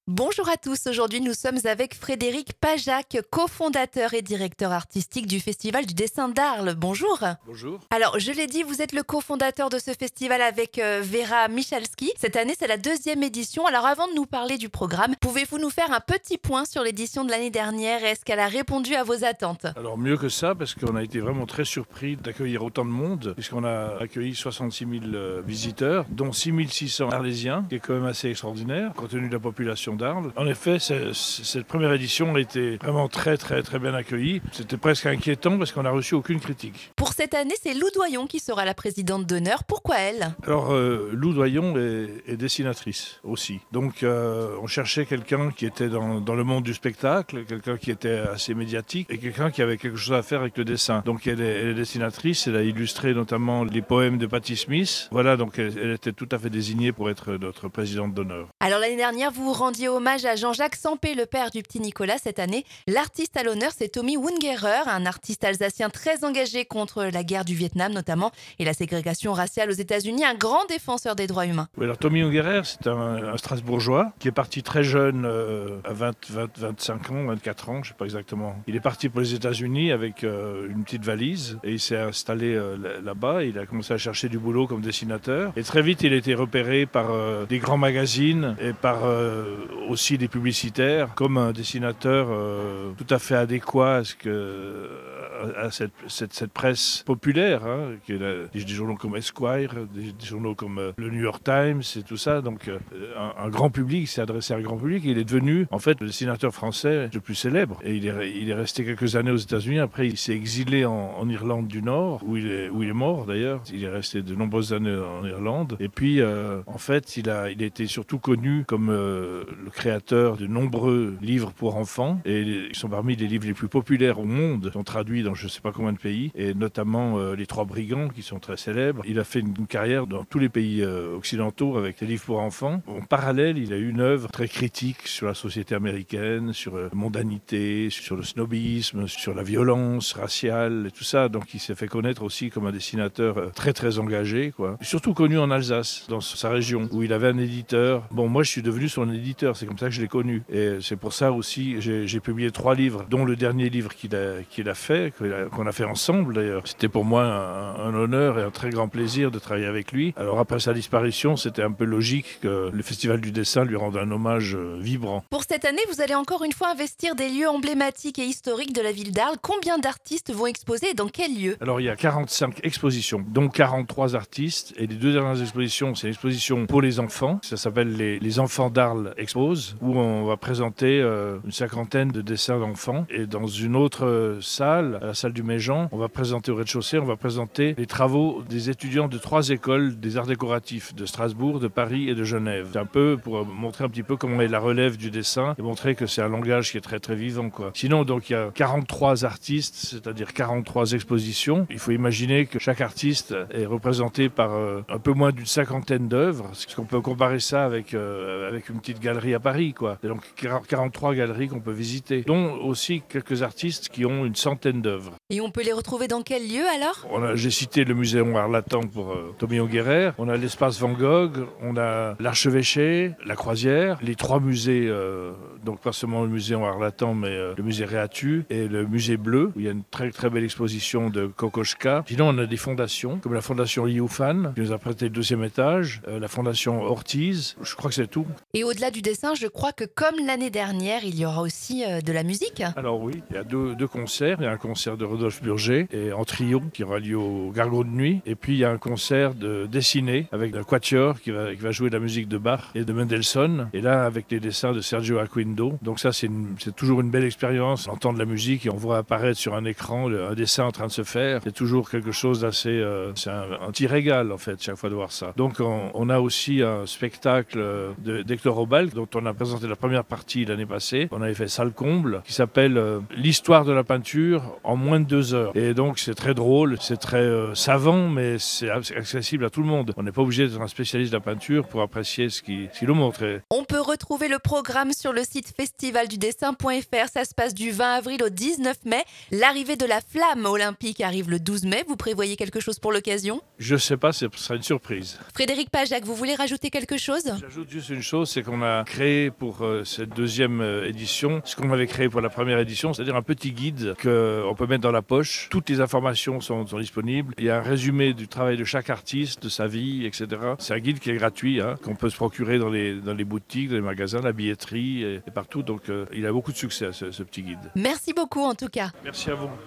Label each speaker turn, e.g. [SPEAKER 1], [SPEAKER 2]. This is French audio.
[SPEAKER 1] Bonjour à tous, aujourd'hui nous sommes avec Frédéric Pajac, cofondateur et directeur artistique du Festival du dessin d'Arles. Bonjour.
[SPEAKER 2] Bonjour.
[SPEAKER 1] Alors je l'ai dit, vous êtes le cofondateur de ce festival avec Vera Michalski. Cette année c'est la 2e édition. Alors avant de nous parler du programme, pouvez-vous nous faire un petit point sur l'édition de l'année dernière? Est-ce qu'elle a répondu à vos attentes?
[SPEAKER 2] Alors mieux que ça, parce qu'on a été vraiment très surpris d'accueillir autant de monde, puisqu'on a accueilli 66 000 visiteurs, dont 6 600 arlésiens, qui est quand même assez extraordinaire, compte tenu de la population d'Arles. En effet, cette première édition a été vraiment très bien accueillie. C'était presque inquiétant parce qu'on n'a reçu aucune critique.
[SPEAKER 1] Pour cette année, c'est Lou Doyon qui sera la présidente d'honneur. Pourquoi elle?
[SPEAKER 2] Alors Lou Doyon est dessinatrice aussi. Donc on cherchait quelqu'un qui était dans le monde du spectacle, quelqu'un qui était assez médiatique et quelqu'un qui avait quelque chose à faire avec le dessin. Donc elle est dessinatrice, elle a illustré notamment les poèmes de Patti Smith. Voilà, donc elle était tout à fait désignée pour être notre présidente d'honneur.
[SPEAKER 1] Alors l'année dernière, vous rendiez hommage à Jean-Jacques Sampé, le père du petit Nicolas. Cette année, l'artiste à l'honneur, c'est Tommy Ungerer, un artiste alsacien très engagé contre la guerre du Vietnam notamment et la ségrégation raciale aux États-Unis, un grand défenseur des droits humains.
[SPEAKER 2] Oui, alors Tommy Ungerer, c'est un Strasbourgeois qui est parti très jeune, à 25 ans, 24 ans, je ne sais pas exactement. Il est parti pour les États-Unis avec une petite valise et il s'est installé là-bas. Il a commencé à chercher du boulot comme dessinateur. Et très vite, il a été repéré par des grands magazines et par aussi des publicitaires comme un dessinateur tout à fait adéquat à cette presse populaire, hein, qui est des journaux comme Esquire, des journaux comme le New York Times et tout ça. Donc un grand public, s'est adressé à un grand public. Et il est devenu en fait le dessinateur français le plus célèbre. Et il est resté quelques années aux États-Unis. Après, il s'est exilé en Irlande du Nord, où il est mort d'ailleurs. Il est resté de nombreuses années en Irlande. Et puis en fait, il a été surtout connu comme le créateur de nombreux livres pour enfants. Et ils sont parmi les livres les plus populaires au monde. Ils sont traduits dans je ne sais pas combien de pays. Et notamment Les Trois Brigands, qui sont très célèbres. Il a fait une carrière dans tous les pays occidentaux avec des livres pour enfants. En parallèle, il a eu une œuvre très critique sur la société américaine, sur la mondanité, sur le snobisme, sur la violence raciale et tout ça. Donc il s'est fait connaître aussi comme un dessinateur très engagé, quoi. Surtout connu en Alsace, dans sa région, où il avait un éditeur. Bon, moi je suis devenu son éditeur, c'est comme ça que je l'ai connu. Et c'est pour ça aussi, j'ai publié 3 livres, dont le dernier livre qu'il a fait, qu'on a fait ensemble d'ailleurs. C'était pour moi un honneur et un très grand plaisir de travailler avec lui. Alors après sa disparition, c'était un peu logique que le Festival du dessin lui rende un hommage vibrant.
[SPEAKER 1] Pour cette année, vous allez encore une fois investir des lieux emblématiques et historiques de la ville d'Arles. Combien d'artistes vont exposer et dans quel lieu?
[SPEAKER 2] Alors il y a 45 expositions, dont 43 artistes. Et les 2 dernières expositions, c'est l'exposition pour les enfants. Ça s'appelle les Enfants d'Arles Expose, où on va présenter une 50aine de dessins d'enfants. Et dans une autre salle, à la salle du Méjean, on va présenter au rez-de-chaussée, on va présenter les travaux des étudiants de 3 écoles des arts décoratifs de Strasbourg, de Paris et de Genève. C'est un peu pour montrer un petit peu comment est la relève du dessin et montrer que c'est un langage qui est très vivant, quoi. Sinon, donc, il y a 43 artistes, c'est-à-dire 43 expositions. Il faut imaginer que chaque artiste est représenté par un peu moins d'une 50aine d'œuvres. Parce qu'on peut comparer ça avec une petite galerie à Paris, quoi. Et donc 43 galeries qu'on peut visiter, dont aussi quelques artistes qui ont une 100aine d'œuvres.
[SPEAKER 1] Et on peut les retrouver dans quel lieu alors?
[SPEAKER 2] J'ai cité le musée Arlatan pour Tommy Ungerer. On a l'espace Van Gogh, on a l'archevêché, la croisière, les 3 musées, donc pas seulement le musée Arlatan, mais le musée Réatu et le musée Bleu, où il y a une très belle exposition de Kokoschka. Sinon, on a des fondations, comme la fondation Liu Fan, qui nous a prêté le 2e étage, la fondation Ortiz, je crois que c'est tout.
[SPEAKER 1] Et au-delà du dessin, je crois que comme l'année dernière, il y aura aussi de la musique.
[SPEAKER 2] Alors oui, il y a deux concerts. Il y a un concert de Rodolphe Burger et en trio qui aura lieu au Gargot de Nuit. Et puis il y a un concert de dessiné avec un quatuor qui va jouer de la musique de Bach et de Mendelssohn. Et là, avec les dessins de Sergio Aquindo. Donc ça, c'est toujours une belle expérience. On entend de la musique et on voit apparaître sur un écran un dessin en train de se faire. C'est toujours quelque chose d'assez... c'est un petit régal, en fait, chaque fois de voir ça. Donc on a aussi un spectacle d'Hector Obal, dont on a présenté la première partie l'année passée. On avait fait salle comble, qui s'appelle L'histoire de la peinture en moins de 2 heures. Et donc c'est très drôle, c'est très savant, mais c'est accessible à tout le monde. On n'est pas obligé d'être un spécialiste de la peinture pour apprécier ce qu'il nous montre.
[SPEAKER 1] On peut retrouver le programme sur le site festivaldudessin.fr. Ça se passe du 20 avril au 19 mai. L'arrivée de la flamme olympique arrive le 12 mai. Vous prévoyez quelque chose pour l'occasion?
[SPEAKER 2] Je sais pas, ce sera une surprise.
[SPEAKER 1] Frédéric Pajac, vous voulez rajouter quelque chose?
[SPEAKER 2] J'ajoute juste une chose, c'est qu'on a créé pour cette deuxième édition ce qu'on avait créé pour la première édition, c'est-à-dire un petit guide qu'on peut mettre dans la poche. Toutes les informations sont disponibles. Il y a un résumé du travail de chaque artiste, de sa vie, etc. C'est un guide qui est gratuit, qu'on peut se procurer dans les boutiques, dans les magasins, la billetterie et partout. Donc il a beaucoup de succès, ce petit guide.
[SPEAKER 1] Merci beaucoup en tout cas.
[SPEAKER 2] Merci à vous.